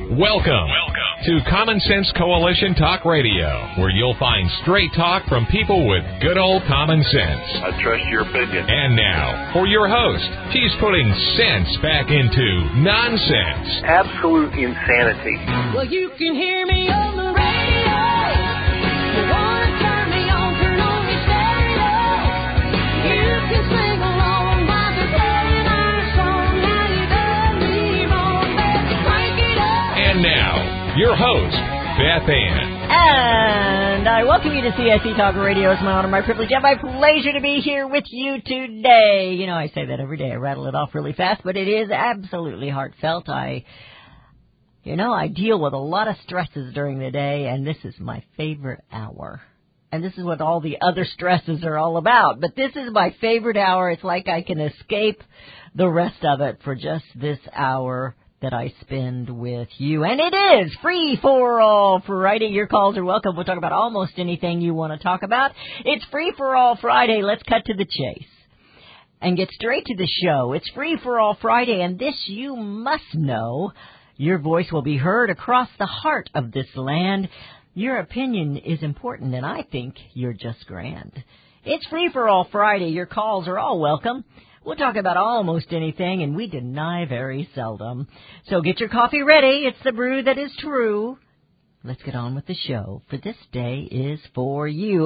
Welcome to Common Sense Coalition Talk Radio, where you'll find straight talk from people with good old common sense. I trust your opinion. And now, for your host, he's putting sense back into nonsense. Absolute insanity. Well, you can hear me on the radio. You want to turn me on, turn on your stereo. You can sing along while they're playing our song. Now you done me wrong, baby, crank it up. And now, your host, Beth Ann. And I welcome you to CSC Talk Radio. It's my honor, my privilege, and my pleasure to be here with you today. You know, I say that every day. I rattle it off really fast, but it is absolutely heartfelt. I deal with a lot of stresses during the day, and this is my favorite hour. And this is what all the other stresses are all about. But this is my favorite hour. It's like I can escape the rest of it for just this hour that I spend with you. And it is free for all Friday. Your calls are welcome. We'll talk about almost anything you want to talk about. It's Free for All Friday. Let's cut to the chase and get straight to the show. It's Free for All Friday, and this you must know. Your voice will be heard across the heart of this land. Your opinion is important, and I think you're just grand. It's Free for All Friday. Your calls are all welcome. We'll talk about almost anything, and we deny very seldom. So get your coffee ready. It's the brew that is true. Let's get on with the show, for this day is for you.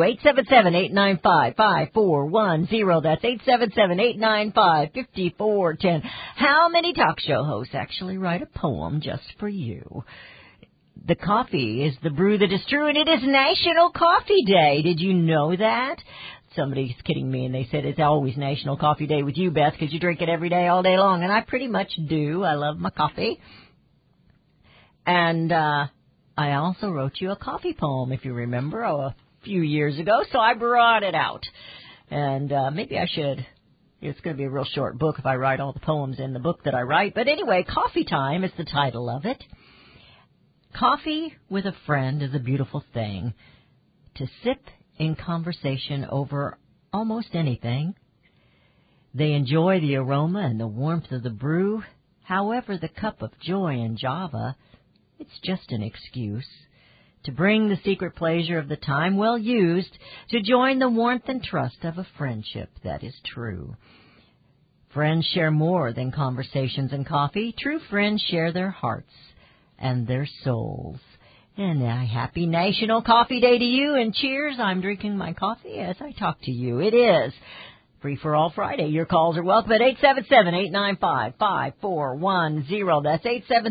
877-895-5410. That's 877-895-5410. How many talk show hosts actually write a poem just for you? The coffee is the brew that is true, and it is National Coffee Day. Did you know that? Somebody's kidding me, and they said it's always National Coffee Day with you, Beth, because you drink it every day, all day long. And I pretty much do. I love my coffee. And I also wrote you a coffee poem, if you remember, a few years ago, so I brought it out. And maybe I should. It's going to be a real short book if I write all the poems in the book that I write. But anyway, Coffee Time is the title of it. Coffee with a friend is a beautiful thing. To sip in conversation over almost anything. They enjoy the aroma and the warmth of the brew. However, the cup of joy in Java, it's just an excuse to bring the secret pleasure of the time well used to join the warmth and trust of a friendship that is true. Friends share more than conversations and coffee. True friends share their hearts and their souls. And a happy National Coffee Day to you, and cheers, I'm drinking my coffee as I talk to you. It is Free for All Friday. Your calls are welcome at 877-895-5410. That's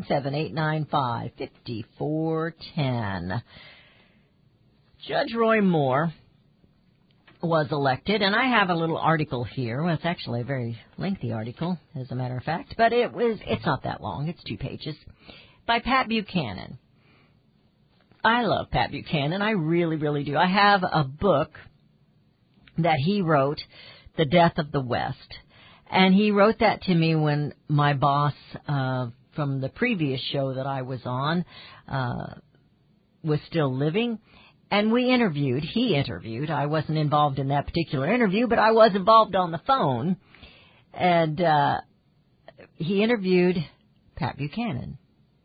877-895-5410. Judge Roy Moore was elected, and I have a little article here. Well, it's actually a very lengthy article, as a matter of fact, but it's not that long. It's 2 pages. By Pat Buchanan. I love Pat Buchanan. I really, really do. I have a book that he wrote, The Death of the West. And he wrote that to me when my boss from the previous show that I was on was still living. And he interviewed. I wasn't involved in that particular interview, but I was involved on the phone. And he interviewed Pat Buchanan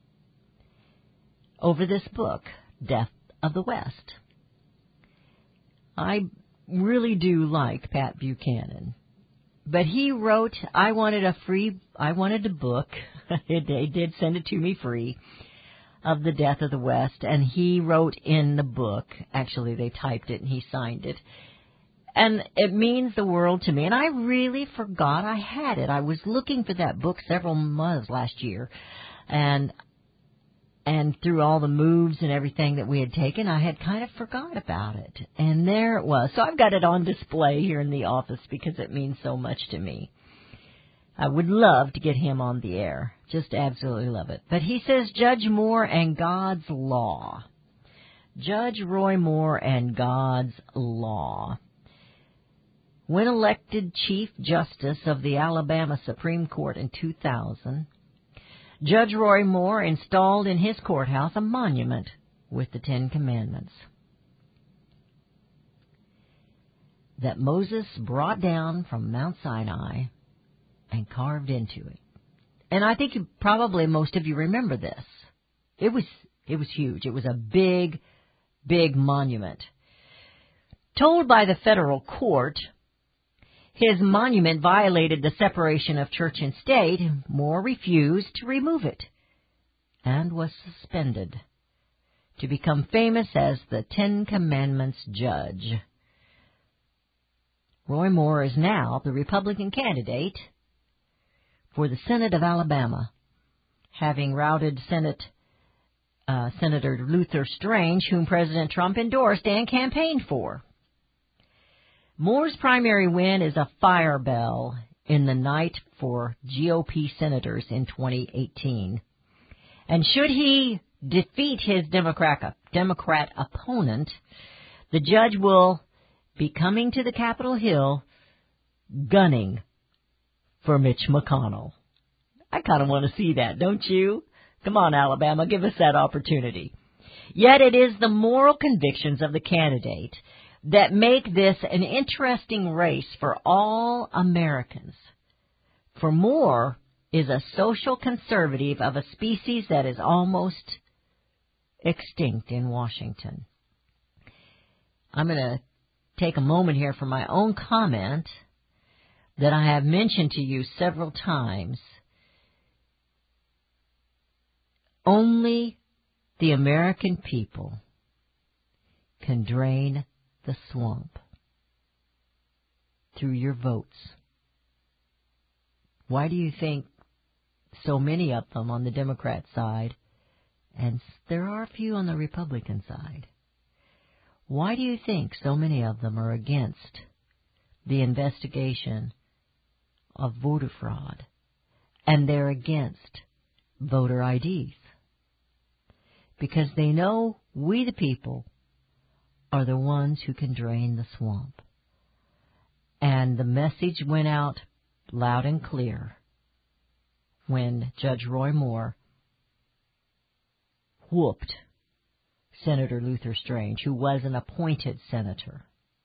over this book, Death of the West. I really do like Pat Buchanan. But he wrote, I wanted a book. They did send it to me free, of the Death of the West. And he wrote in the book, actually they typed it and he signed it. And it means the world to me. And I really forgot I had it. I was looking for that book several months last year. And through all the moves and everything that we had taken, I had kind of forgot about it. And there it was. So I've got it on display here in the office because it means so much to me. I would love to get him on the air. Just absolutely love it. But he says, Judge Moore and God's Law. Judge Roy Moore and God's Law. When elected Chief Justice of the Alabama Supreme Court in 2000, Judge Roy Moore installed in his courthouse a monument with the 10 Commandments that Moses brought down from Mount Sinai and carved into it. And I think probably most of you remember this. It was huge. It was a big, big monument. Told by the federal court, his monument violated the separation of church and state. Moore refused to remove it and was suspended to become famous as the Ten Commandments judge. Roy Moore is now the Republican candidate for the Senate of Alabama, having routed Senator Luther Strange, whom President Trump endorsed and campaigned for. Moore's primary win is a fire bell in the night for GOP senators in 2018. And should he defeat his Democrat opponent, the judge will be coming to the Capitol Hill gunning for Mitch McConnell. I kind of want to see that, don't you? Come on, Alabama, give us that opportunity. Yet it is the moral convictions of the candidate that make this an interesting race for all Americans. For Moore is a social conservative of a species that is almost extinct in Washington. I'm going to take a moment here for my own comment that I have mentioned to you several times. Only the American people can drain the swamp through your votes. Why do you think so many of them on the Democrat side, and there are a few on the Republican side, why do you think so many of them are against the investigation of voter fraud, and they're against voter IDs? Because they know we the people are the ones who can drain the swamp. And the message went out loud and clear when Judge Roy Moore whooped Senator Luther Strange, who was an appointed senator.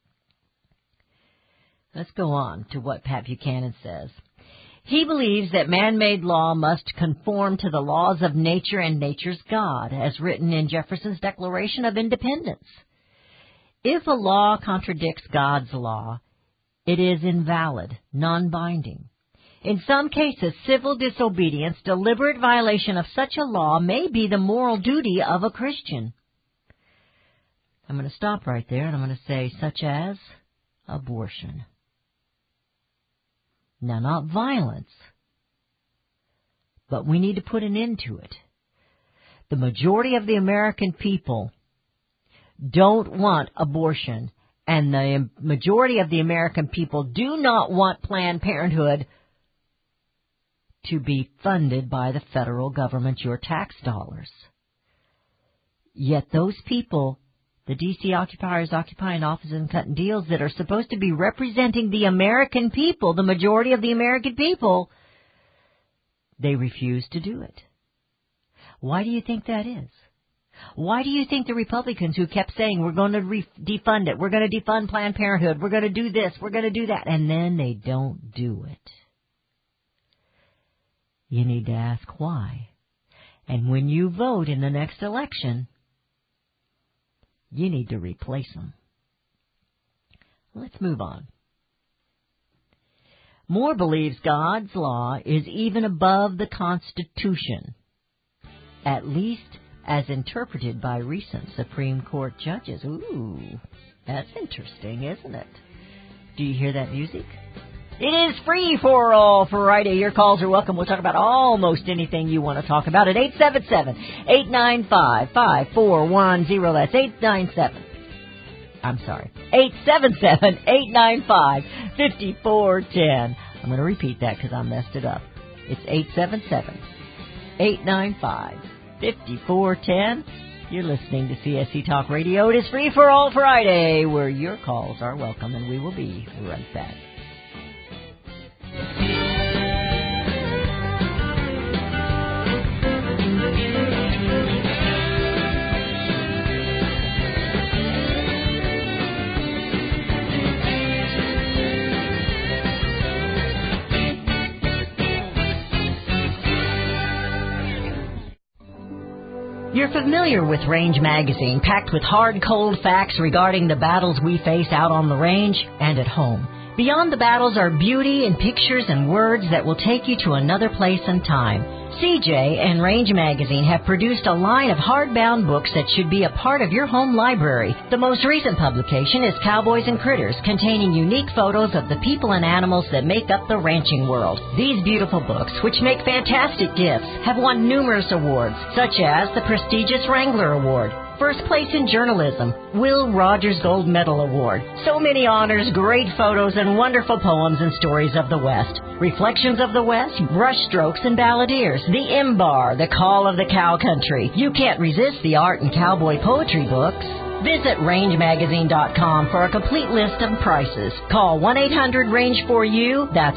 Let's go on to what Pat Buchanan says. He believes that man-made law must conform to the laws of nature and nature's God, as written in Jefferson's Declaration of Independence. If a law contradicts God's law, it is invalid, non-binding. In some cases, civil disobedience, deliberate violation of such a law may be the moral duty of a Christian. I'm going to stop right there, and I'm going to say, such as abortion. Now, not violence, but we need to put an end to it. The majority of the American people don't want abortion, and the majority of the American people do not want Planned Parenthood to be funded by the federal government, your tax dollars. Yet those people, the D.C. occupiers occupying offices and cutting deals that are supposed to be representing the American people, the majority of the American people, they refuse to do it. Why do you think that is? Why do you think the Republicans who kept saying, we're going to defund it, we're going to defund Planned Parenthood, we're going to do this, we're going to do that, and then they don't do it? You need to ask why. And when you vote in the next election, you need to replace them. Let's move on. Moore believes God's law is even above the Constitution, at least as interpreted by recent Supreme Court judges. Ooh, that's interesting, isn't it? Do you hear that music? It is Free for All Friday. Your calls are welcome. We'll talk about almost anything you want to talk about at 877-895-5410. That's 877-895-5410. I'm going to repeat that because I messed it up. It's 877-895-5410. You're listening to CSC Talk Radio. It is Free for All Friday, where your calls are welcome, and we will be right back. You're familiar with Range Magazine, packed with hard, cold facts regarding the battles we face out on the range and at home. Beyond the battles are beauty and pictures and words that will take you to another place and time. CJ and Range Magazine have produced a line of hardbound books that should be a part of your home library. The most recent publication is Cowboys and Critters, containing unique photos of the people and animals that make up the ranching world. These beautiful books, which make fantastic gifts, have won numerous awards, such as the prestigious Wrangler Award, First Place in Journalism, Will Rogers Gold Medal Award. So many honors, great photos, and wonderful poems and stories of the West. Reflections of the West, Brushstrokes and Balladeers, The Imbar, The Call of the Cow Country. You can't resist the art and cowboy poetry books. Visit rangemagazine.com for a complete list of prices. Call 1-800-RANGE-4U. That's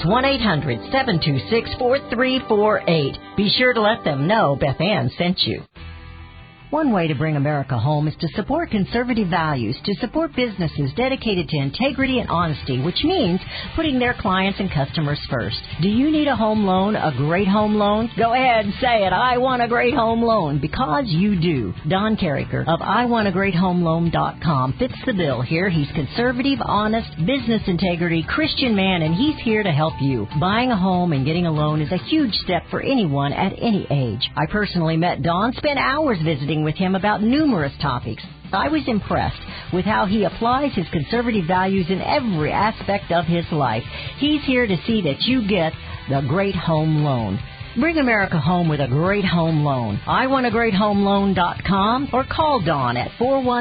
1-800-726-4348. Be sure to let them know Beth Ann sent you. One way to bring America home is to support conservative values, to support businesses dedicated to integrity and honesty, which means putting their clients and customers first. Do you need a home loan, a great home loan? Go ahead and say it. I want a great home loan, because you do. Don Carricker of IWantAGreatHomeLoan.com fits the bill here. He's conservative, honest, business integrity, Christian man, and he's here to help you. Buying a home and getting a loan is a huge step for anyone at any age. I personally met Don, spent hours visiting with him about numerous topics. I was impressed with how he applies his conservative values in every aspect of his life. He's here to see that you get the great home loan. Bring America home with a great home loan. IWantAGreatHomeLoan.com or call Dawn at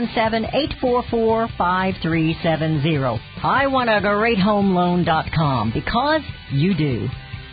417-844-5370. IWantAGreatHomeLoan.com, because you do.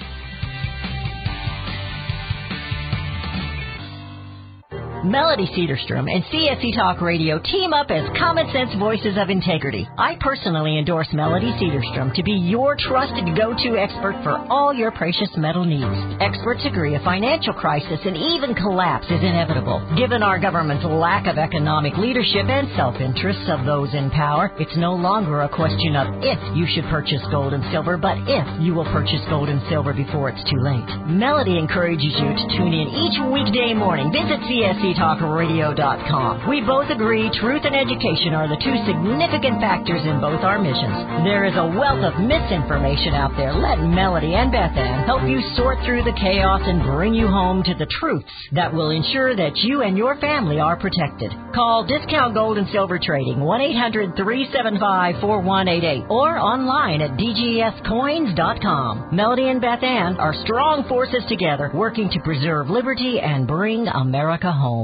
Melody Cedarstrom and CSC Talk Radio team up as Common Sense Voices of Integrity. I personally endorse Melody Cedarstrom to be your trusted go-to expert for all your precious metal needs. Experts agree a financial crisis and even collapse is inevitable. Given our government's lack of economic leadership and self-interests of those in power, it's no longer a question of if you should purchase gold and silver, but if you will purchase gold and silver before it's too late. Melody encourages you to tune in each weekday morning. Visit CSCTalkRadio.com. We both agree truth and education are the two significant factors in both our missions. There is a wealth of misinformation out there. Let Melody and Beth Ann help you sort through the chaos and bring you home to the truths that will ensure that you and your family are protected. Call Discount Gold and Silver Trading, 1-800-375-4188, or online at DGScoins.com. Melody and Beth Ann are strong forces together, working to preserve liberty and bring America home.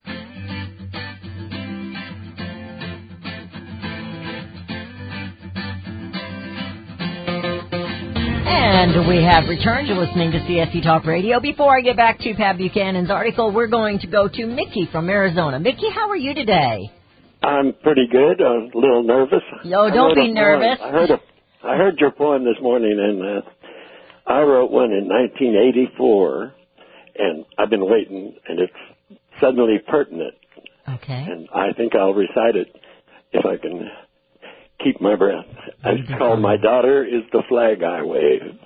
And we have returned to listening to CSC Talk Radio. Before I get back to Pat Buchanan's article, we're going to go to Mickey from Arizona. Mickey, how are you today? I'm pretty good. I'm a little nervous. Oh, don't be nervous. I heard your poem this morning, and I wrote one in 1984, and I've been waiting, and it's suddenly pertinent. Okay. And I think I'll recite it if I can keep my breath. It's called My Daughter is the Flag I Wave.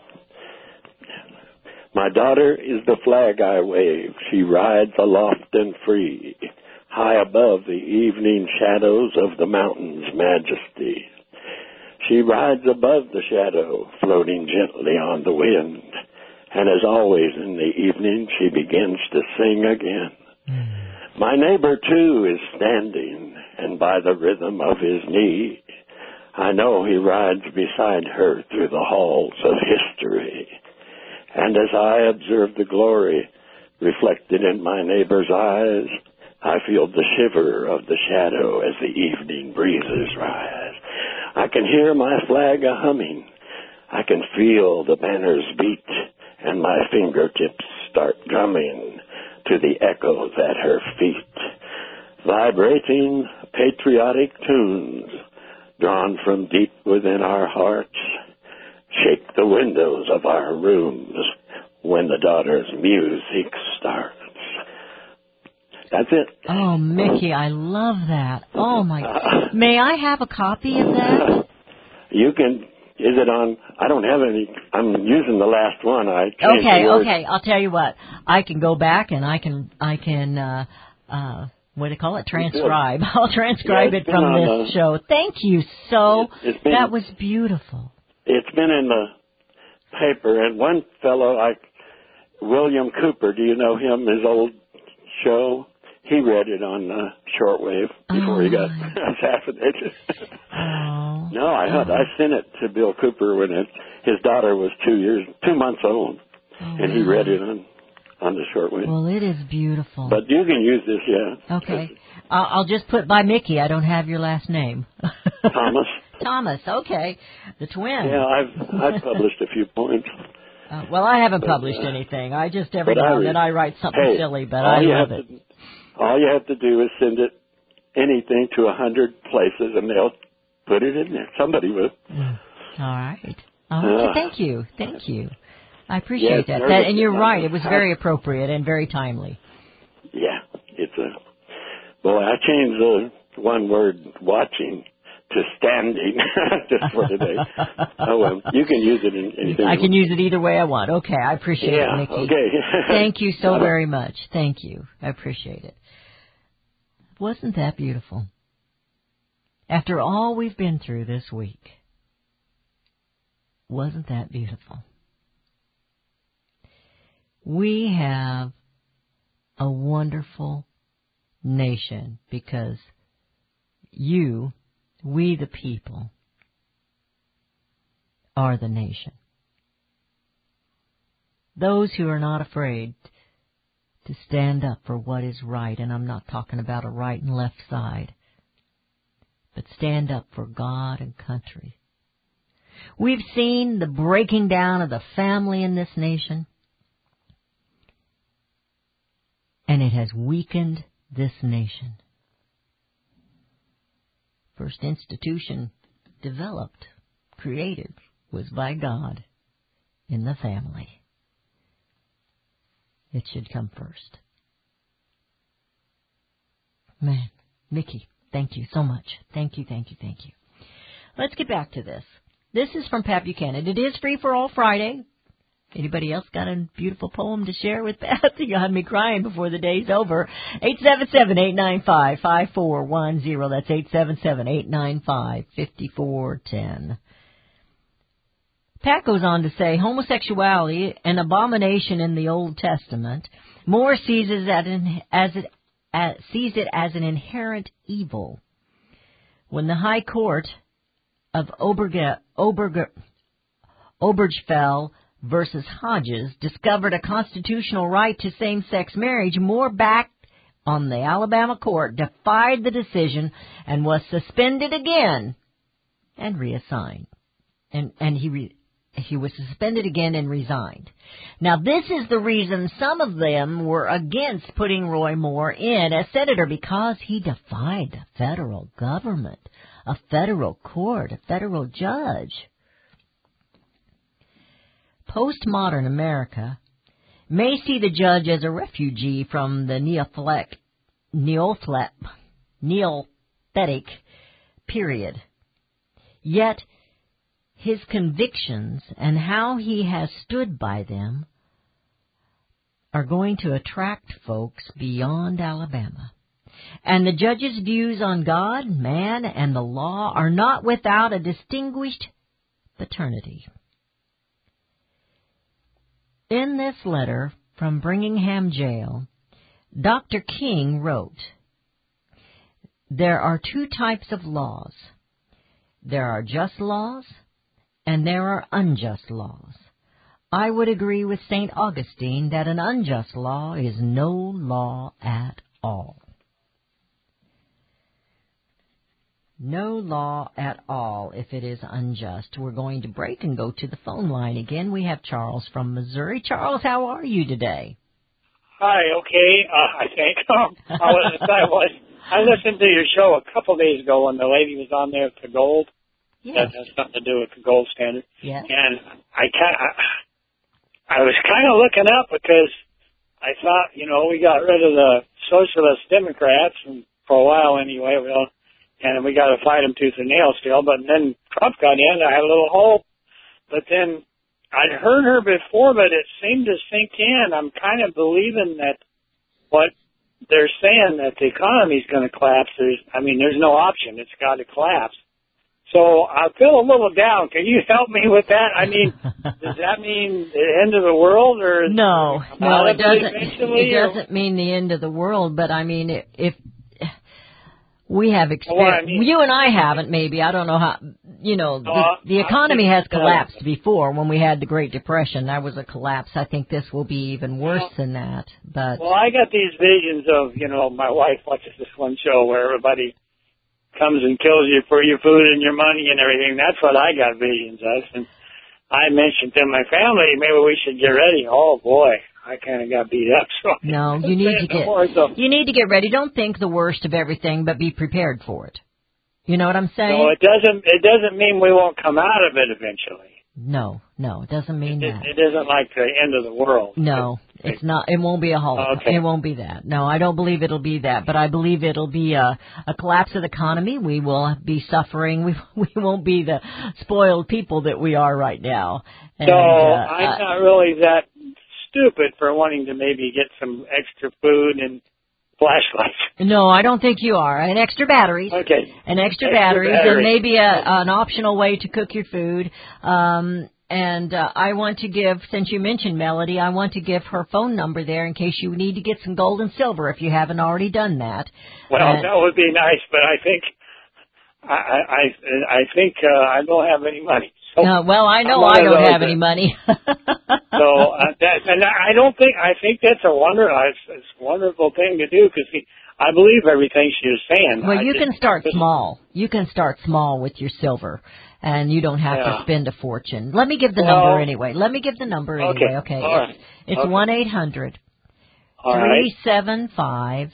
My daughter is the flag I wave. She rides aloft and free, high above the evening shadows of the mountain's majesty. She rides above the shadow, floating gently on the wind. And as always in the evening, she begins to sing again. My neighbor, too, is standing, and by the rhythm of his knee, I know he rides beside her through the halls of history. And as I observe the glory reflected in my neighbor's eyes, I feel the shiver of the shadow as the evening breezes rise. I can hear my flag a-humming. I can feel the banners beat, and my fingertips start drumming to the echoes at her feet. Vibrating patriotic tunes drawn from deep within our hearts shake the windows of our rooms when the daughter's music starts. That's it. Oh, Mickey, I love that. Oh, my. May I have a copy of that? You can. Is it on? I don't have any. I'm using the last one. I changed the words. Okay. I'll tell you what. I can go back and I can what do they call it? Transcribe. I'll transcribe it from this show. Thank you that was beautiful. It's been in the paper, and one fellow, like William Cooper, do you know him, his old show? He read it on shortwave before he got assassinated. No, I sent it to Bill Cooper when his daughter was 2 months old, and he read it on the shortwave. Well, it is beautiful. But you can use this, yeah. Okay. I'll just put by Mickey. I don't have your last name. Thomas. Thomas, okay. The twin. Yeah, I've published a few poems. Well, I haven't published anything. I just every now and then I write something silly, but I love it. All you have to do is send it anything to 100 places, and they'll put it in there. Somebody will. All right. Thank you. I appreciate that. And you're right. It was very appropriate and very timely. Yeah, Well, I changed the one word "watching" to "standing" just for today. Oh well, you can use it in anything. I can use it either way I want. Okay, I appreciate it, Mickey. Okay. Thank you so very much. Thank you. I appreciate it. Wasn't that beautiful? After all we've been through this week, wasn't that beautiful? We have a wonderful nation because we the people, are the nation. Those who are not afraid to stand up for what is right, and I'm not talking about a right and left side, but stand up for God and country. We've seen the breaking down of the family in this nation, and it has weakened this nation. First institution developed, created, was by God in the family. It should come first. Man, Mickey, thank you so much. Thank you. Let's get back to this. This is from Pat Buchanan. It is Free for All Friday. Anybody else got a beautiful poem to share with Pat? You had me crying before the day's over. 877-895-5410. That's 877-895-5410. Pat goes on to say, homosexuality, an abomination in the Old Testament, Moore sees it as an inherent evil. When the High Court of Obergefell versus Hodges discovered a constitutional right to same-sex marriage, Moore backed on the Alabama court, defied the decision, and was suspended again and reassigned. He was suspended again and resigned. Now, this is the reason some of them were against putting Roy Moore in as senator, because he defied the federal government, a federal court, a federal judge. Postmodern America may see the judge as a refugee from the Neolithic period. Yet, his convictions and how he has stood by them are going to attract folks beyond Alabama. And the judge's views on God, man, and the law are not without a distinguished paternity. In this letter from Birmingham Jail, Dr. King wrote, "There are two types of laws. There are just laws, and there are unjust laws. I would agree with St. Augustine that an unjust law is no law at all." No law at all if it is unjust. We're going to break and go to the phone line again. We have Charles from Missouri. Charles, how are you today? Hi, okay, I think. I listened to your show a couple days ago when the lady was on there with the gold. Yes. That has something to do with the gold standard. Yes. And I was kind of looking up because I thought, we got rid of the socialist Democrats, and for a while anyway, and we got to fight them tooth and nail still. But then Trump got in. I had a little hope. But then I'd heard her before, but it seemed to sink in. I'm kind of believing that what they're saying that the economy's going to collapse. There's no option. It's got to collapse. So I feel a little down. Can you help me with that? I mean, does that mean the end of the world, or No, it doesn't. Eventually, It doesn't mean the end of the world, but I mean, if we have experience, you and I haven't. Maybe I don't know how. The economy has collapsed before. When we had the Great Depression, that was a collapse. I think this will be even worse than that. But I got these visions of my wife watches this one show where everybody comes and kills you for your food and your money and everything. That's what I got visions of. And I mentioned to my family, maybe we should get ready. Oh boy, I kind of got beat up. So no, you need to get ready. Don't think the worst of everything, but be prepared for it. You know what I'm saying? No, it doesn't mean we won't come out of it eventually. No, it doesn't mean that. It isn't like the end of the world. No, it's not. It won't be a Holocaust. Okay. It won't be that. No, I don't believe it'll be that. But I believe it'll be a collapse of the economy. We will be suffering. We won't be the spoiled people that we are right now. And, so I'm not really that stupid for wanting to maybe get some extra food and flashlights. No, I don't think you are. And extra batteries. Okay. And extra batteries, and maybe an optional way to cook your food. And I want to give, since you mentioned Melody, I want to give her phone number there in case you need to get some gold and silver if you haven't already done that. Well, that would be nice, but I think I don't have any money. So I know I don't have any money. I think that's a wonderful thing to do, because I believe everything she was saying. Well, you can start small. You can start small with your silver, and you don't have to spend a fortune. Let me give the number anyway. Okay. All right. It's 1-800-375-4188.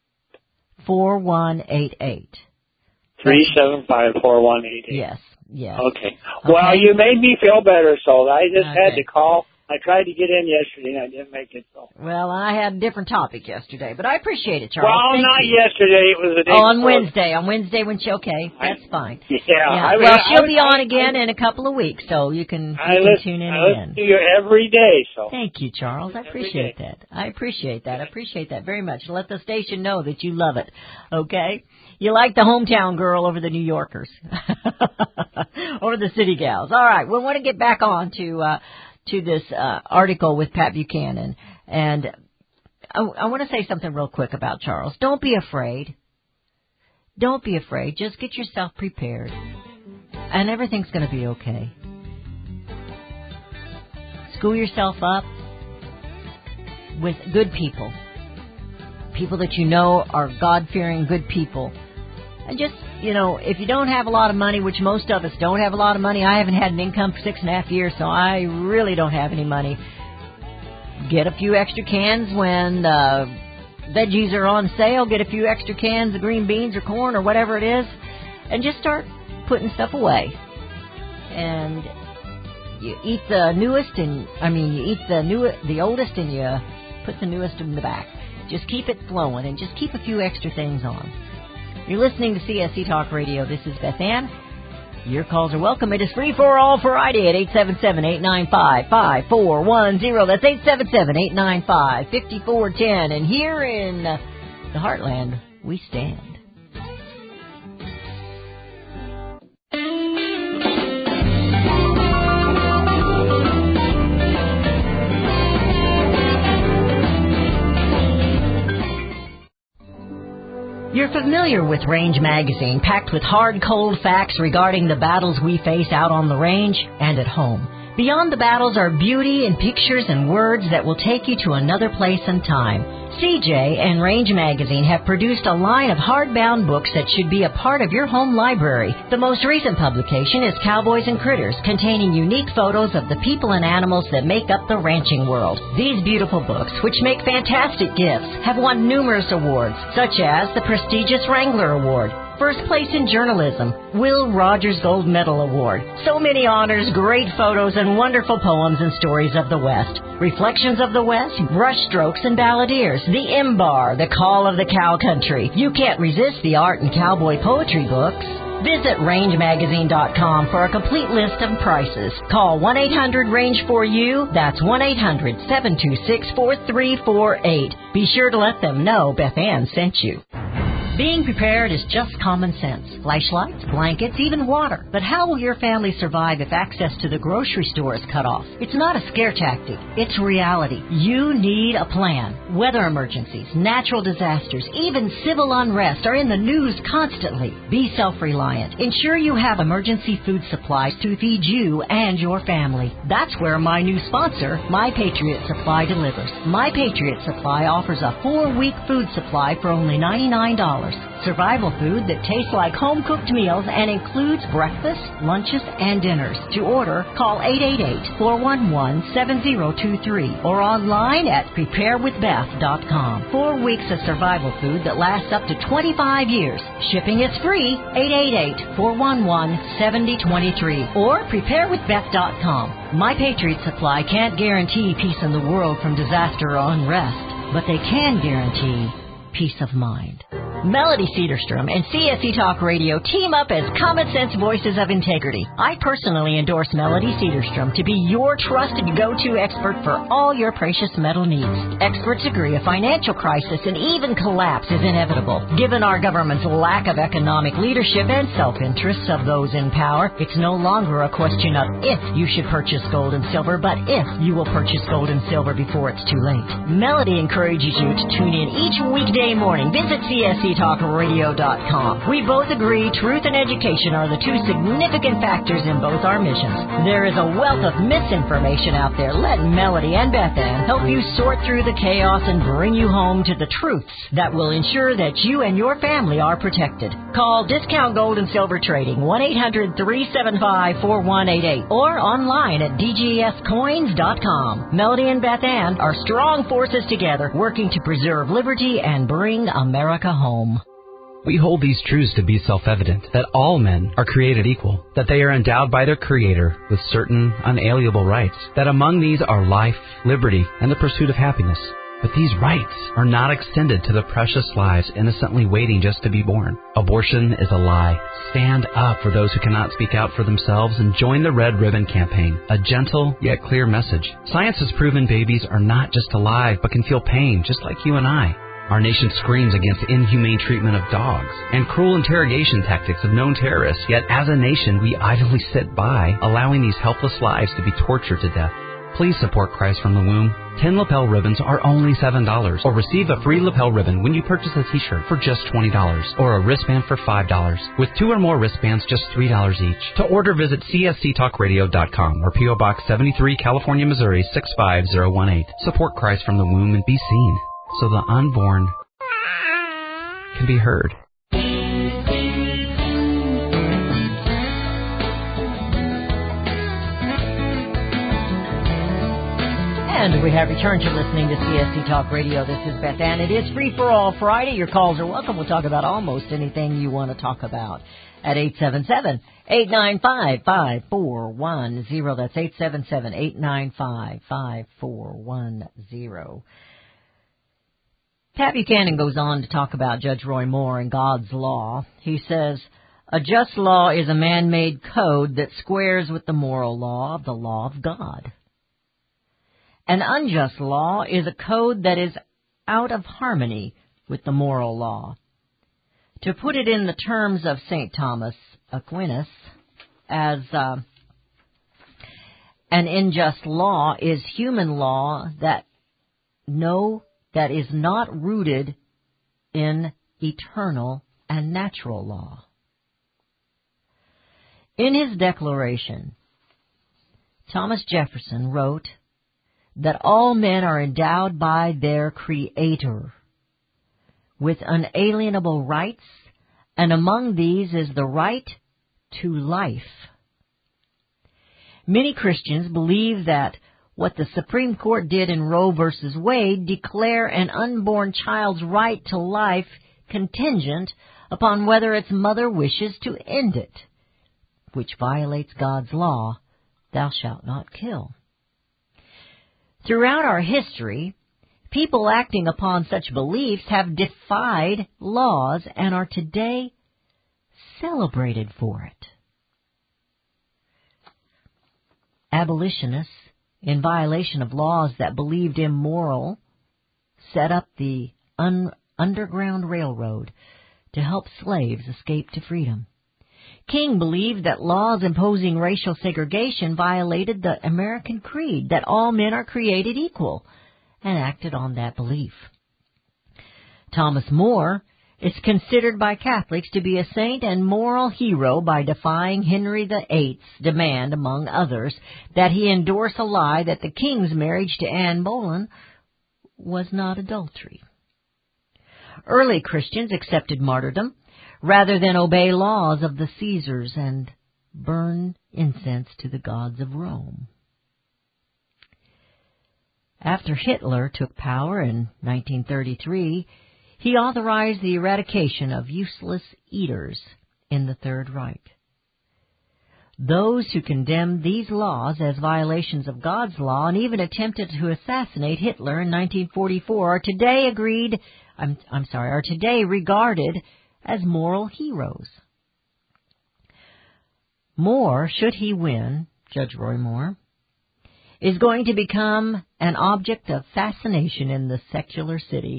375-4188. Yes. Okay. Well, you made me feel better, so I just had to call. I tried to get in yesterday, and I didn't make it. So. Well, I had a different topic yesterday, but I appreciate it, Charles. Well, Thank not you. yesterday. It was the day on before. Wednesday. On Wednesday when that's fine. Yeah. She'll be on again in a couple of weeks, so you can tune in I again. listen to you every day. So. Thank you, Charles. I appreciate that. I appreciate that very much. Let the station know that you love it. Okay? You like the hometown girl over the New Yorkers. Over the city gals. All right. We want to get back on to this article with Pat Buchanan. And I want to say something real quick about Charles. Don't be afraid. Don't be afraid. Just get yourself prepared. And everything's going to be okay. School yourself up with good people. People that you know are God-fearing good people. And just, if you don't have a lot of money, which most of us don't have a lot of money, I haven't had an income for 6.5 years, so I really don't have any money. Get a few extra cans when veggies are on sale. Get a few extra cans of green beans or corn or whatever it is, and just start putting stuff away. And you eat the newest, the oldest, and you put the newest in the back. Just keep it flowing, and just keep a few extra things on. You're listening to CSC Talk Radio. This is Beth Ann. Your calls are welcome. It is free for all Friday at 877-895-5410. That's 877-895-5410. And here in the Heartland, we stand. You're familiar with Range Magazine, packed with hard, cold facts regarding the battles we face out on the range and at home. Beyond the battles are beauty and pictures and words that will take you to another place and time. CJ and Range Magazine have produced a line of hardbound books that should be a part of your home library. The most recent publication is Cowboys and Critters, containing unique photos of the people and animals that make up the ranching world. These beautiful books, which make fantastic gifts, have won numerous awards, such as the prestigious Wrangler Award, First Place in Journalism, Will Rogers Gold Medal Award. So many honors, great photos, and wonderful poems and stories of the West. Reflections of the West, Brushstrokes and Balladeers, The M-Bar, The Call of the Cow Country. You can't resist the art and cowboy poetry books. Visit rangemagazine.com for a complete list of prices. Call 1-800-RANGE-4U. That's 1-800-726-4348. Be sure to let them know Beth Ann sent you. Being prepared is just common sense. Flashlights, blankets, even water. But how will your family survive if access to the grocery store is cut off? It's not a scare tactic. It's reality. You need a plan. Weather emergencies, natural disasters, even civil unrest are in the news constantly. Be self-reliant. Ensure you have emergency food supplies to feed you and your family. That's where my new sponsor, My Patriot Supply, delivers. My Patriot Supply offers a 4-week food supply for only $99. Survival food that tastes like home-cooked meals and includes breakfast, lunches, and dinners. To order, call 888-411-7023 or online at preparewithbeth.com. 4 weeks of survival food that lasts up to 25 years. Shipping is free. 888-411-7023 or preparewithbeth.com. My Patriot Supply can't guarantee peace in the world from disaster or unrest, but they can guarantee peace of mind. Melody Cedarstrom and CSC Talk Radio team up as common sense voices of integrity. I personally endorse Melody Cedarstrom to be your trusted go-to expert for all your precious metal needs. Experts agree a financial crisis and even collapse is inevitable. Given our government's lack of economic leadership and self-interests of those in power, it's no longer a question of if you should purchase gold and silver, but if you will purchase gold and silver before it's too late. Melody encourages you to tune in each weekday morning. Visit CSCTalkRadio.com. We both agree truth and education are the two significant factors in both our missions. There is a wealth of misinformation out there. Let Melody and Beth Ann help you sort through the chaos and bring you home to the truths that will ensure that you and your family are protected. Call Discount Gold and Silver Trading 1-800-375-4188 or online at DGScoins.com. Melody and Beth Ann are strong forces together working to preserve liberty and bring America home. We hold these truths to be self-evident, that all men are created equal, that they are endowed by their Creator with certain unalienable rights, that among these are life, liberty, and the pursuit of happiness. But these rights are not extended to the precious lives innocently waiting just to be born. Abortion is a lie. Stand up for those who cannot speak out for themselves and join the Red Ribbon Campaign, a gentle yet clear message. Science has proven babies are not just alive, but can feel pain just like you and I. Our nation screams against inhumane treatment of dogs and cruel interrogation tactics of known terrorists, yet as a nation we idly sit by, allowing these helpless lives to be tortured to death. Please support Christ from the Womb. 10 lapel ribbons are only $7, or receive a free lapel ribbon when you purchase a t-shirt for just $20, or a wristband for $5. With 2 or more wristbands, just $3 each. To order, visit csctalkradio.com or P.O. Box 73, California, Missouri 65018. Support Christ from the Womb and be seen, so the unborn can be heard. And we have returned to listening to CSC Talk Radio. This is Beth Ann. It is Free for All Friday. Your calls are welcome. We'll talk about almost anything you want to talk about at 877-895-5410. That's 877-895-5410. Pat Buchanan goes on to talk about Judge Roy Moore and God's law. He says, a just law is a man-made code that squares with the moral law of the law of God. An unjust law is a code that is out of harmony with the moral law. To put it in the terms of St. Thomas Aquinas, as an unjust law is human law that is not rooted in eternal and natural law. In his declaration, Thomas Jefferson wrote that all men are endowed by their Creator with unalienable rights, and among these is the right to life. Many Christians believe that what the Supreme Court did in Roe v. Wade declare an unborn child's right to life contingent upon whether its mother wishes to end it, which violates God's law, thou shalt not kill. Throughout our history, people acting upon such beliefs have defied laws and are today celebrated for it. Abolitionists, in violation of laws that believed immoral, set up the Underground Railroad to help slaves escape to freedom. King believed that laws imposing racial segregation violated the American creed that all men are created equal, and acted on that belief. Thomas More is considered by Catholics to be a saint and moral hero by defying Henry VIII's demand, among others, that he endorse a lie that the king's marriage to Anne Boleyn was not adultery. Early Christians accepted martyrdom rather than obey laws of the Caesars and burn incense to the gods of Rome. After Hitler took power in 1933, he authorized the eradication of useless eaters in the Third Reich. Those who condemned these laws as violations of God's law and even attempted to assassinate Hitler in 1944 are today regarded as moral heroes. Moore, should he win, Judge Roy Moore, is going to become an object of fascination in the secular city.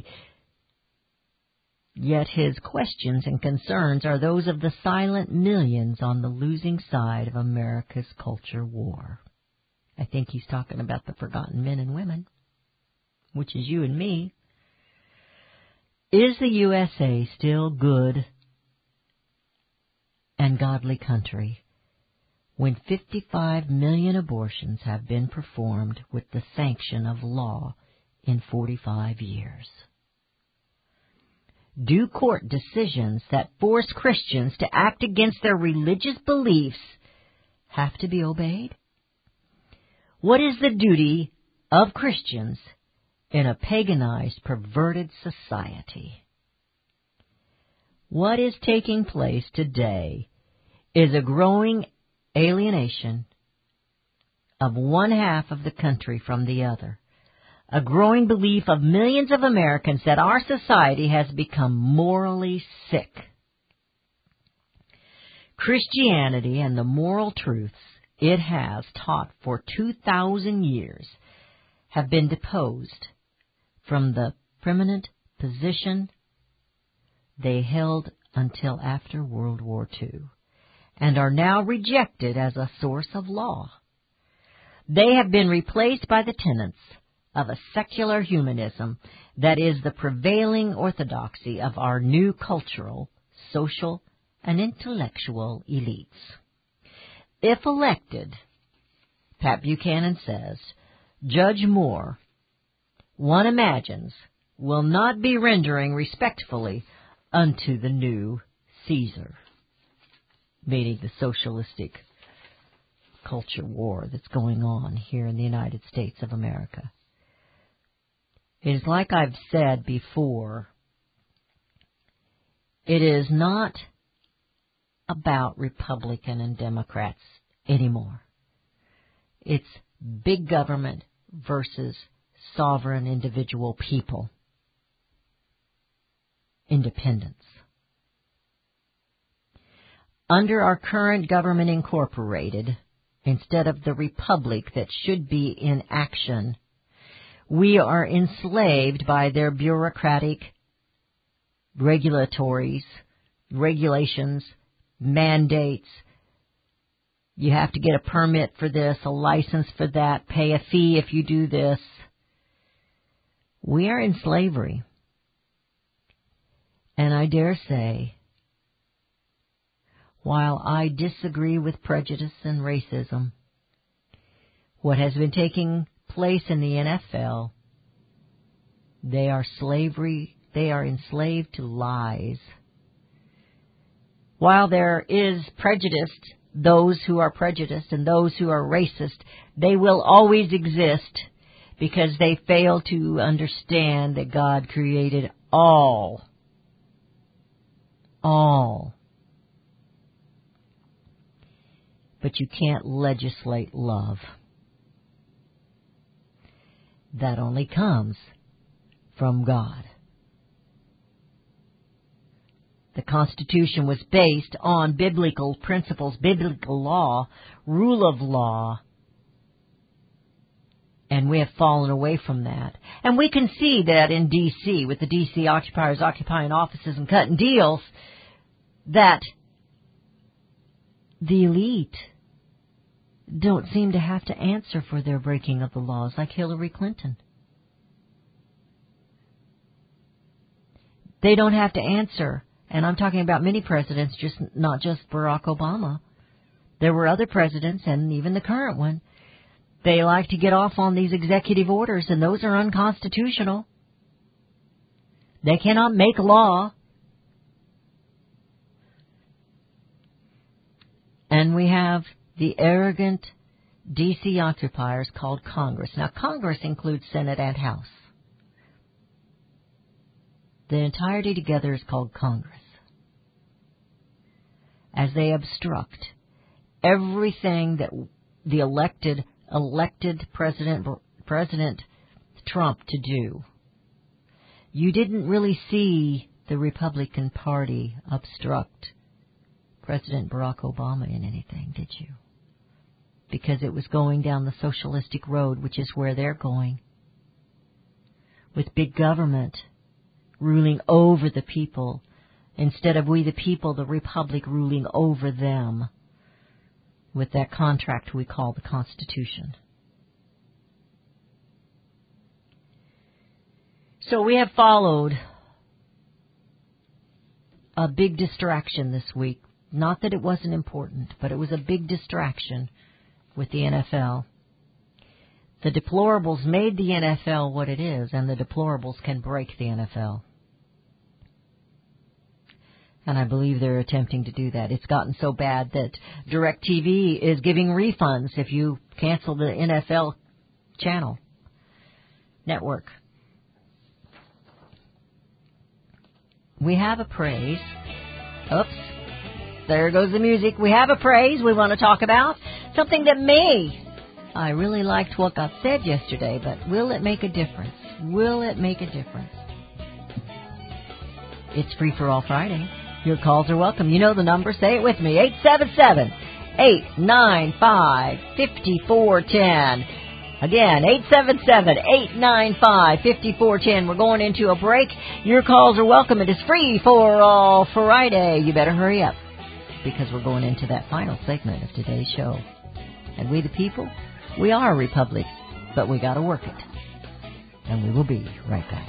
Yet his questions and concerns are those of the silent millions on the losing side of America's culture war. I think he's talking about the forgotten men and women, which is you and me. Is the USA still good and godly country when 55 million abortions have been performed with the sanction of law in 45 years? Do court decisions that force Christians to act against their religious beliefs have to be obeyed? What is the duty of Christians in a paganized, perverted society? What is taking place today is a growing alienation of one half of the country from the other. A growing belief of millions of Americans that our society has become morally sick. Christianity and the moral truths it has taught for 2,000 years have been deposed from the preeminent position they held until after World War II, and are now rejected as a source of law. They have been replaced by the tenets of a secular humanism that is the prevailing orthodoxy of our new cultural, social, and intellectual elites. If elected, Pat Buchanan says, Judge Moore, one imagines, will not be rendering respectfully unto the new Caesar, meaning the socialistic culture war that's going on here in the United States of America. It is like I've said before, it is not about Republican and Democrats anymore. It's big government versus sovereign individual people. Independence. Under our current government incorporated, instead of the republic that should be in action, we are enslaved by their bureaucratic regulations, mandates. You have to get a permit for this, a license for that, pay a fee if you do this. We are in slavery. And I dare say, while I disagree with prejudice and racism, what has been taking place in the NFL, they are enslaved to lies. While there is prejudice, those who are prejudiced and those who are racist, they will always exist because they fail to understand that God created all. But you can't legislate love. That only comes from God. The Constitution was based on biblical principles, biblical law, rule of law. And we have fallen away from that. And we can see that in D.C., with the D.C. occupiers occupying offices and cutting deals, that the elite don't seem to have to answer for their breaking of the laws, like Hillary Clinton. They don't have to answer. And I'm talking about many presidents, not just Barack Obama. There were other presidents, and even the current one. They like to get off on these executive orders, and those are unconstitutional. They cannot make law. And we have the arrogant D.C. occupiers called Congress. Now, Congress includes Senate and House. The entirety together is called Congress. As they obstruct everything that the elected President Trump to do. You didn't really see the Republican Party obstruct President Barack Obama in anything, did you? Because it was going down the socialistic road, which is where they're going. With big government ruling over the people, instead of we the people, the Republic ruling over them, with that contract we call the Constitution. So we have followed a big distraction this week. Not that it wasn't important, but it was a big distraction with the NFL. The deplorables made the NFL what it is, and the deplorables can break the NFL. And I believe they're attempting to do that. It's gotten so bad that DirecTV is giving refunds if you cancel the NFL channel network. We have a praise. Oops. There goes the music. We have a praise we want to talk about. Something that I really liked what got said yesterday, but will it make a difference? Will it make a difference? It's Free for All Friday. Your calls are welcome. You know the number. Say it with me. 877-895-5410. Again, 877-895-5410. We're going into a break. Your calls are welcome. It is Free for All Friday. You better hurry up, because we're going into that final segment of today's show. And we the people, we are a republic, but we got to work it. And we will be right back.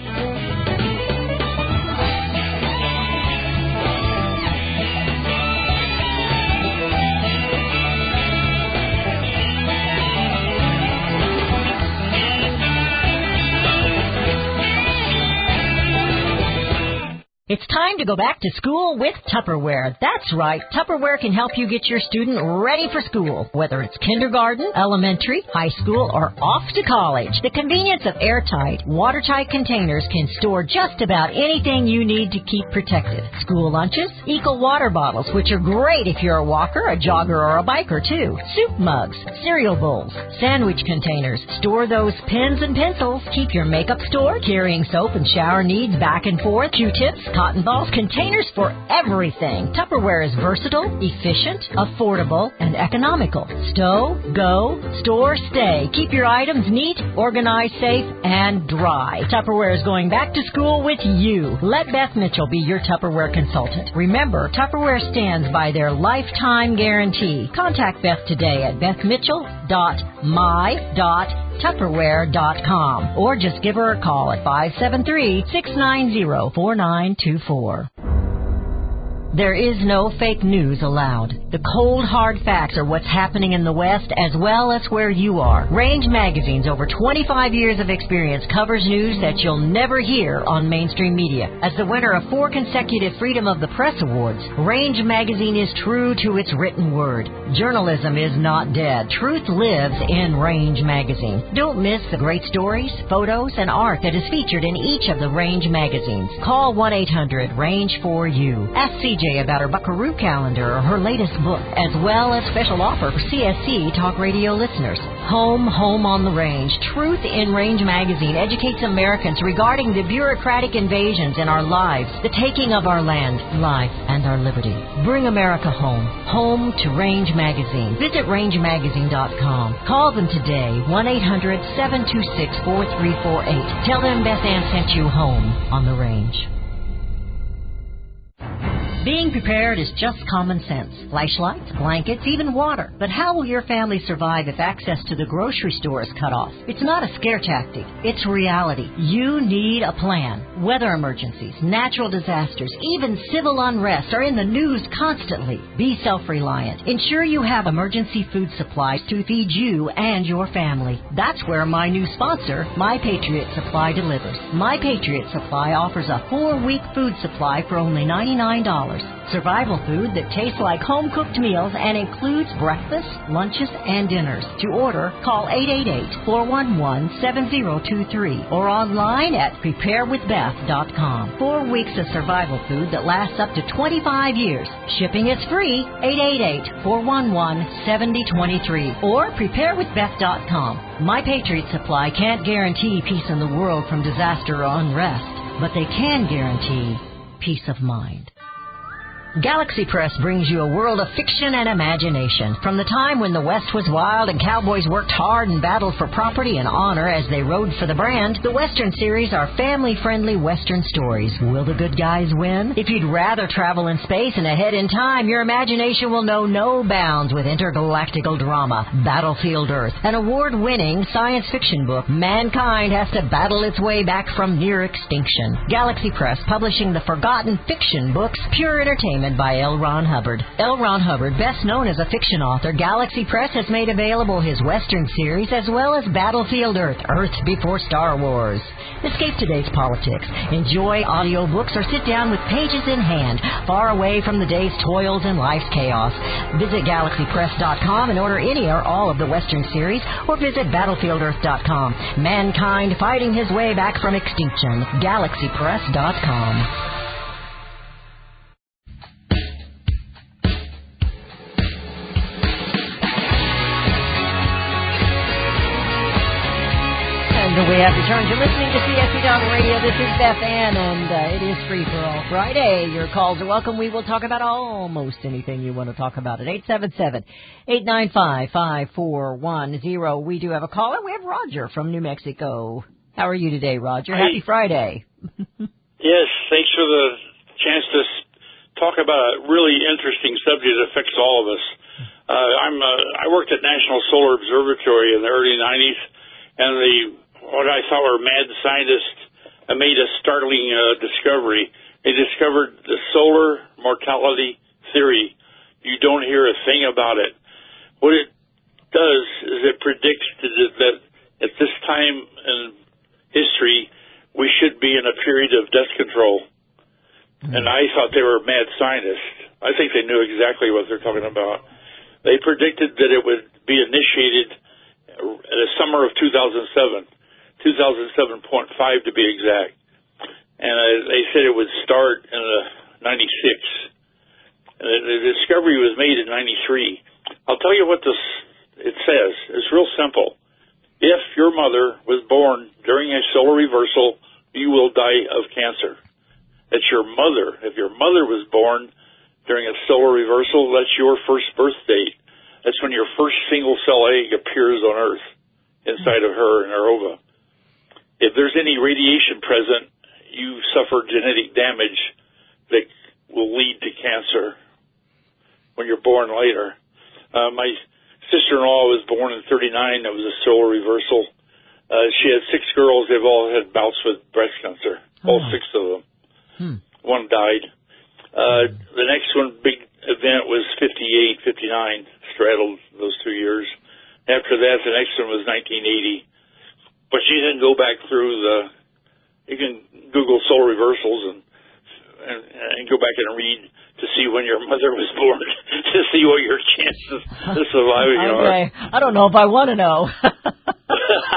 It's time to go back to school with Tupperware. That's right. Tupperware can help you get your student ready for school, whether it's kindergarten, elementary, high school, or off to college. The convenience of airtight, watertight containers can store just about anything you need to keep protected. School lunches, Eco water bottles, which are great if you're a walker, a jogger, or a biker, too. Soup mugs, cereal bowls, sandwich containers. Store those pens and pencils. Keep your makeup stored, carrying soap and shower needs back and forth, Q-tips, cotton balls, containers for everything. Tupperware is versatile, efficient, affordable, and economical. Stow, go, store, stay. Keep your items neat, organized, safe, and dry. Tupperware is going back to school with you. Let Beth Mitchell be your Tupperware consultant. Remember, Tupperware stands by their lifetime guarantee. Contact Beth today at bethmitchell.my.tupperware.com or just give her a call at 573-690-4924. There is no fake news allowed. The cold, hard facts are what's happening in the West as well as where you are. Range Magazine's over 25 years of experience covers news that you'll never hear on mainstream media. As the winner of 4 consecutive Freedom of the Press Awards, Range Magazine is true to its written word. Journalism is not dead. Truth lives in Range Magazine. Don't miss the great stories, photos, and art that is featured in each of the Range magazines. Call 1-800-RANGE-4U. Ask CJ KJ about her Buckaroo calendar or her latest book, as well as special offer for CSC Talk Radio listeners. Home on the Range. Truth in Range magazine educates Americans regarding the bureaucratic invasions in our lives, the taking of our land, life, and our liberty. Bring America home. Home to Range magazine. Visit rangemagazine.com. Call them today, 1-800-726-4348. Tell them Beth Ann sent you home on the Range. Being prepared is just common sense. Flashlights, blankets, even water. But how will your family survive if access to the grocery store is cut off? It's not a scare tactic. It's reality. You need a plan. Weather emergencies, natural disasters, even civil unrest are in the news constantly. Be self-reliant. Ensure you have emergency food supplies to feed you and your family. That's where my new sponsor, My Patriot Supply, delivers. My Patriot Supply offers a 4-week food supply for only $99. Survival food that tastes like home-cooked meals and includes breakfast, lunches, and dinners. To order, call 888-411-7023 or online at preparewithbeth.com. 4 weeks of survival food that lasts up to 25 years. Shipping is free. 888-411-7023 or preparewithbeth.com. My Patriot Supply can't guarantee peace in the world from disaster or unrest, but they can guarantee peace of mind. Galaxy Press brings you a world of fiction and imagination. From the time when the West was wild and cowboys worked hard and battled for property and honor as they rode for the brand, the Western series are family-friendly Western stories. Will the good guys win? If you'd rather travel in space and ahead in time, your imagination will know no bounds with intergalactical drama. Battlefield Earth, an award-winning science fiction book. Mankind has to battle its way back from near extinction. Galaxy Press, publishing the forgotten fiction books, pure entertainment by L. Ron Hubbard. L. Ron Hubbard, best known as a fiction author, Galaxy Press has made available his Western series as well as Battlefield Earth, Earth Before Star Wars. Escape today's politics. Enjoy audiobooks or sit down with pages in hand, far away from the day's toils and life's chaos. Visit GalaxyPress.com and order any or all of the Western series, or visit BattlefieldEarth.com. Mankind fighting his way back from extinction. GalaxyPress.com. We have returned. You're listening to CSC Talk Radio. This is Beth Ann, and it is Free for All Friday. Your calls are welcome. We will talk about almost anything you want to talk about at 877-895-5410. We do have a caller. We have Roger from New Mexico. How are you today, Roger? Hey. Happy Friday. Yes, thanks for the chance to talk about a really interesting subject that affects all of us. I worked at National Solar Observatory in the early 90s, and what I thought were mad scientists made a startling discovery. They discovered the solar mortality theory. You don't hear a thing about it. What it does is it predicts that at this time in history, we should be in a period of death control. And I thought they were mad scientists. I think they knew exactly what they're talking about. They predicted that it would be initiated in the summer of 2007. 2007.5 to be exact. And they said it would start in 96. And the discovery was made in 93. I'll tell you what it says. It's real simple. If your mother was born during a solar reversal, you will die of cancer. That's your mother. If your mother was born during a solar reversal, that's your first birth date. That's when your first single-cell egg appears on Earth inside of her and her ova. If there's any radiation present, you suffer genetic damage that will lead to cancer when you're born later. My sister-in-law was born in 39. That was a solar reversal. She had 6 girls. They've all had bouts with breast cancer, all 6 of them. One died. The next one, big event, was 58, 59, straddled those 2 years. After that, the next one was 1980. But she didn't go back through you can Google solar reversals and go back and read to see when your mother was born to see what your chances of surviving are. I don't know if I want to know.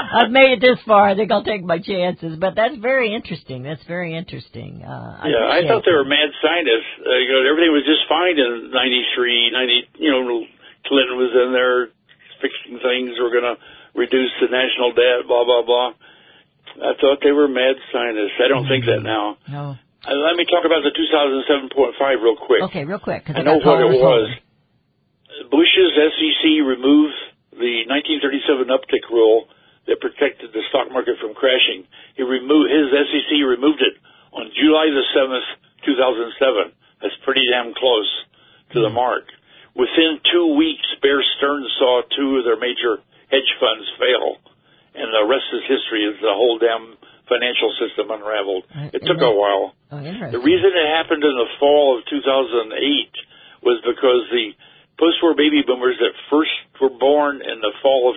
I've made it this far. I think I'll take my chances. But that's very interesting. That's very interesting. I thought they were mad scientists. Everything was just fine in 93, 90. Clinton was in there fixing things. We're going to reduce the national debt, blah, blah, blah. I thought they were mad scientists. I don't think that now. No. Let me talk about the 2007.5 real quick. Okay, real quick. I know what it was. Bush's SEC removed the 1937 uptick rule that protected the stock market from crashing. His SEC removed it on July the 7th, 2007. That's pretty damn close to the mark. Within 2 weeks, Bear Stearns saw two of their major hedge funds fail, and the rest is history. As the whole damn financial system unraveled. It took a while. The reason it happened in the fall of 2008 was because the post-war baby boomers that first were born in the fall of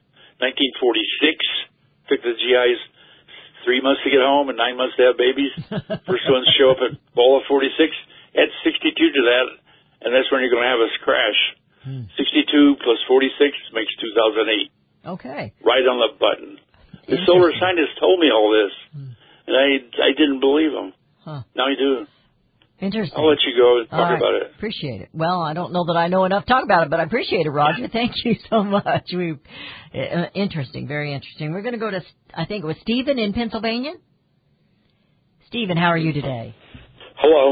1946 took the GIs 3 months to get home and 9 months to have babies. First ones show up at fall of 46. Add 62 to that, and that's when you're going to have a crash. 62 plus 46 makes 2008. Okay. Right on the button. The solar scientists told me all this, and I didn't believe them. Now I do. Interesting. I'll let you go and talk about it. Appreciate it. Well, I don't know that I know enough to talk about it, but I appreciate it, Roger. Thank you so much. Interesting, very interesting. We're going to go to, I think it was Stephen in Pennsylvania. Stephen, how are you today? Hello.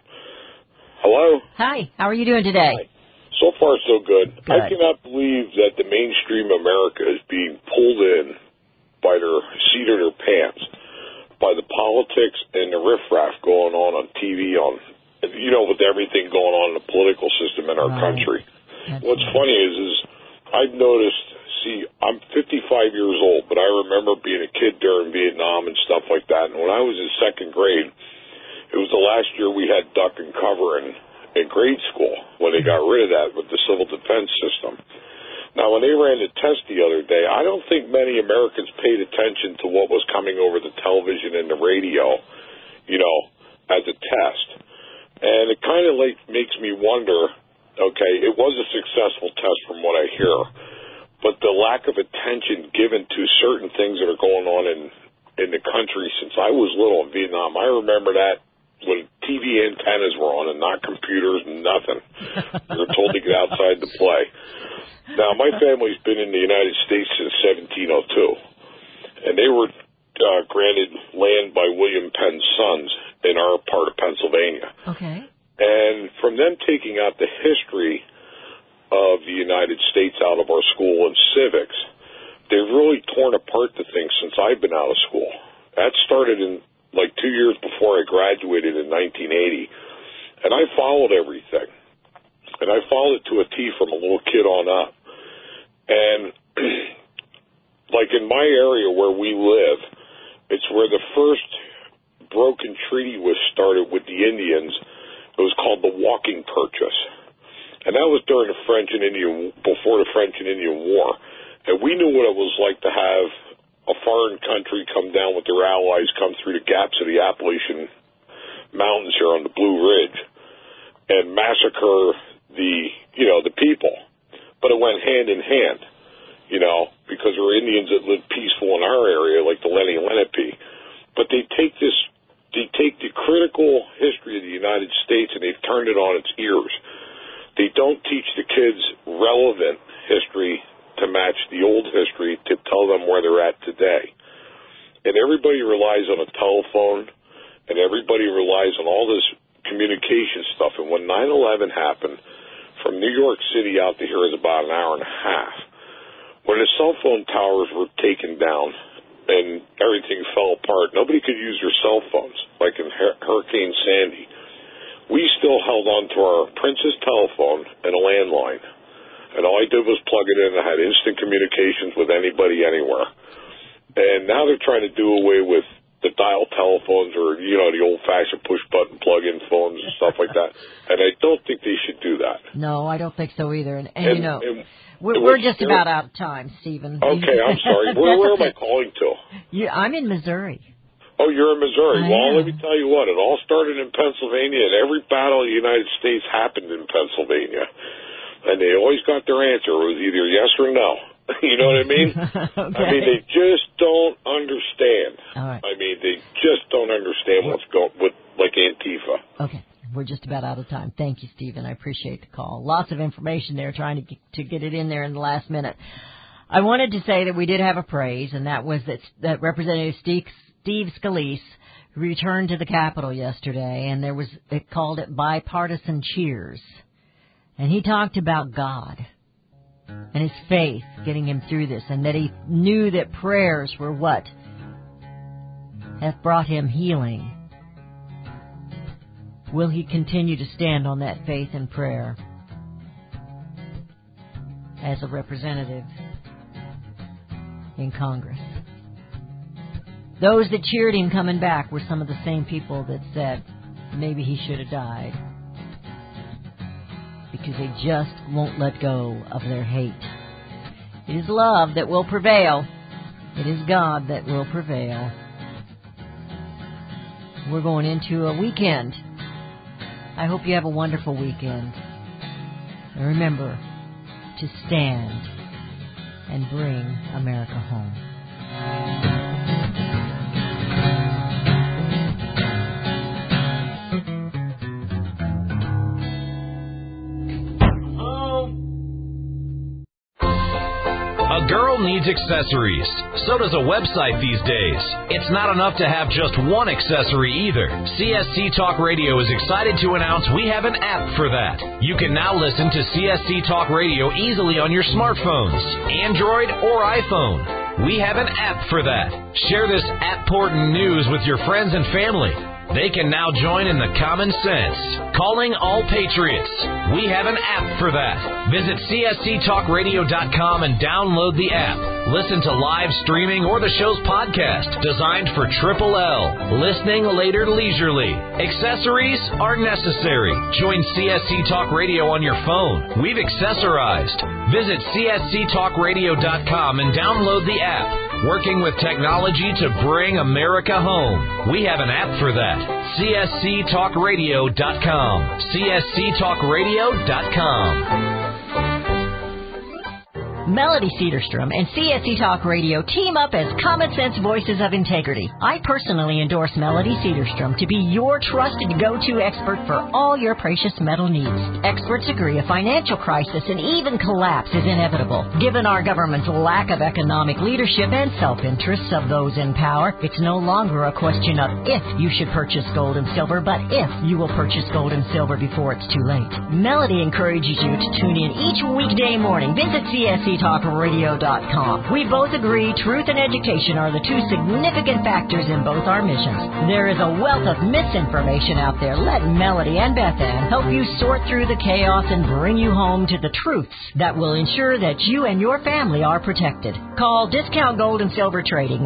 Hello. Hi. How are you doing today? Hi. So far, so good. Good. I cannot believe that the mainstream America is being pulled in by their seat of their pants by the politics and the riffraff going on TV, with everything going on in the political system in our country. What's funny is I've noticed, I'm 55 years old, but I remember being a kid during Vietnam and stuff like that. And when I was in second grade, it was the last year we had duck and cover in grade school when they got rid of that with the civil defense system. Now, when they ran the test the other day, I don't think many Americans paid attention to what was coming over the television and the radio, as a test. And it kind of makes me wonder, okay, it was a successful test from what I hear, but the lack of attention given to certain things that are going on in the country since I was little in Vietnam, I remember that when TV antennas were on and not computers, nothing. We were told to get outside to play. Now, my family's been in the United States since 1702, and they were granted land by William Penn's sons in our part of Pennsylvania. Okay. And from them taking out the history of the United States out of our school and civics, they've really torn apart the things since I've been out of school. That started in 2 years before I graduated in 1980, and I followed everything. And I followed it to a T from a little kid on up. And, in my area where we live, it's where the first broken treaty was started with the Indians. It was called the Walking Purchase. And that was during before the French and Indian War. And we knew what it was like to have a foreign country come down with their allies, come through the gaps of the Appalachian Mountains here on the Blue Ridge, and massacre the people. But it went hand in hand, because there were Indians that lived peaceful in our area, like the Lenni Lenape. But they take the critical history of the United States and they've turned it on its ears. They don't teach the kids relevant history to match the old history to tell them where they're at today. And everybody relies on a telephone, and everybody relies on all this communication stuff. And when 9/11 happened, from New York City out to here is about an hour and a half. When the cell phone towers were taken down and everything fell apart, nobody could use their cell phones, like in Hurricane Sandy. We still held on to our Princess telephone and a landline. And all I did was plug it in. I had instant communications with anybody, anywhere. And now they're trying to do away with the dial telephones or, the old-fashioned push-button plug-in phones and stuff like that. And I don't think they should do that. No, I don't think so either. And we're just about out of time, Stephen. Okay, I'm sorry. Where am I calling to? I'm in Missouri. Oh, you're in Missouri. Well, let me tell you what. It all started in Pennsylvania, and every battle in the United States happened in Pennsylvania. And they always got their answer. It was either yes or no. You know what I mean? Okay. I mean, they just don't understand. All right. I mean, they just don't understand what's going with, like, Antifa. Okay. We're just about out of time. Thank you, Stephen. I appreciate the call. Lots of information there, trying to get it in there in the last minute. I wanted to say that we did have a praise, and that was that Representative Steve Scalise returned to the Capitol yesterday, and it called it bipartisan cheers. And he talked about God and his faith getting him through this, and that he knew that prayers were what hath brought him healing. Will he continue to stand on that faith and prayer as a representative in Congress? Those that cheered him coming back were some of the same people that said maybe he should have died, because they just won't let go of their hate. It is love that will prevail. It is God that will prevail. We're going into a weekend. I hope you have a wonderful weekend. And remember to stand and bring America home. A girl needs accessories. So does a website these days. It's not enough to have just one accessory either. CSC Talk Radio is excited to announce we have an app for that. You can now listen to CSC Talk Radio easily on your smartphones, Android or iPhone. We have an app for that. Share this important news with your friends and family. They can now join in the common sense. Calling all patriots. We have an app for that. Visit csctalkradio.com and download the app. Listen to live streaming or the show's podcast, designed for Triple L. Listening later leisurely. Accessories are necessary. Join CSC Talk Radio on your phone. We've accessorized. Visit csctalkradio.com and download the app. Working with technology to bring America home. We have an app for that. csctalkradio.com. csctalkradio.com. Melody Cedarstrom and CSC Talk Radio team up as Common Sense Voices of Integrity. I personally endorse Melody Cedarstrom to be your trusted go-to expert for all your precious metal needs. Experts agree a financial crisis and even collapse is inevitable. Given our government's lack of economic leadership and self-interests of those in power, it's no longer a question of if you should purchase gold and silver, but if you will purchase gold and silver before it's too late. Melody encourages you to tune in each weekday morning. Visit csctalkradio.com. We both agree truth and education are the two significant factors in both our missions. There is a wealth of misinformation out there. Let Melody and Beth Ann help you sort through the chaos and bring you home to the truths that will ensure that you and your family are protected. Call Discount Gold and Silver Trading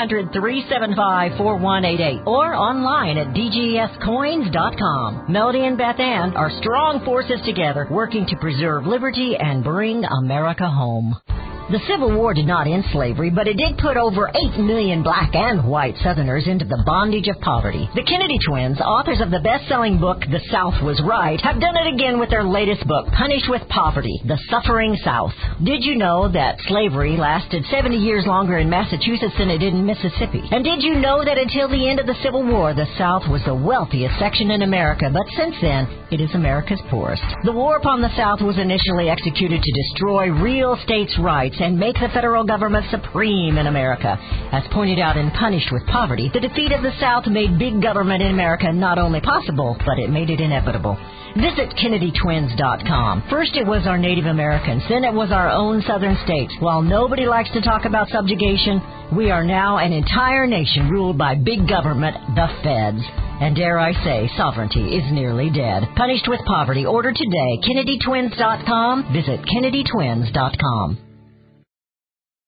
1-800-375-4188 or online at dgscoins.com. Melody and Beth Ann are strong forces together, working to preserve liberty and bring America home. The Civil War did not end slavery, but it did put over 8 million black and white Southerners into the bondage of poverty. The Kennedy twins, authors of the best-selling book, The South Was Right, have done it again with their latest book, Punished with Poverty, The Suffering South. Did you know that slavery lasted 70 years longer in Massachusetts than it did in Mississippi? And did you know that until the end of the Civil War, the South was the wealthiest section in America, but since then, it is America's poorest? The war upon the South was initially executed to destroy real states' rights and make the federal government supreme in America. As pointed out in Punished with Poverty, the defeat of the South made big government in America not only possible, but it made it inevitable. Visit KennedyTwins.com. First it was our Native Americans, then it was our own southern states. While nobody likes to talk about subjugation, we are now an entire nation ruled by big government, the feds. And dare I say, sovereignty is nearly dead. Punished with Poverty. Order today. KennedyTwins.com. Visit KennedyTwins.com.